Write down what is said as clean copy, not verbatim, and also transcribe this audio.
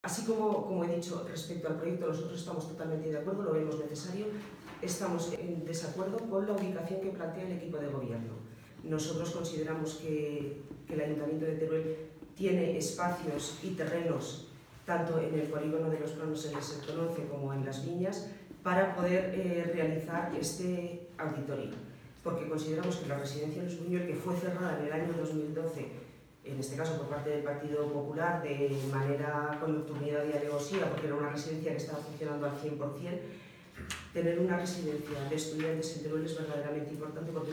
Así como he dicho respecto al proyecto, nosotros estamos totalmente de acuerdo, lo vemos necesario. Estamos en desacuerdo con la ubicación que plantea el equipo de gobierno. Nosotros consideramos que el Ayuntamiento de Teruel tiene espacios y terrenos, tanto en el polígono de los Planos en el sector 11 como en Las Viñas, para poder realizar este auditorio. Porque consideramos que la residencia Luis Buñuel, que fue cerrada en el año 2012, en este caso por parte del Partido Popular, de manera con nocturnidad y alevosía, porque era una residencia que estaba funcionando al 100%, tener una residencia de estudiantes en Teruel es verdaderamente importante porque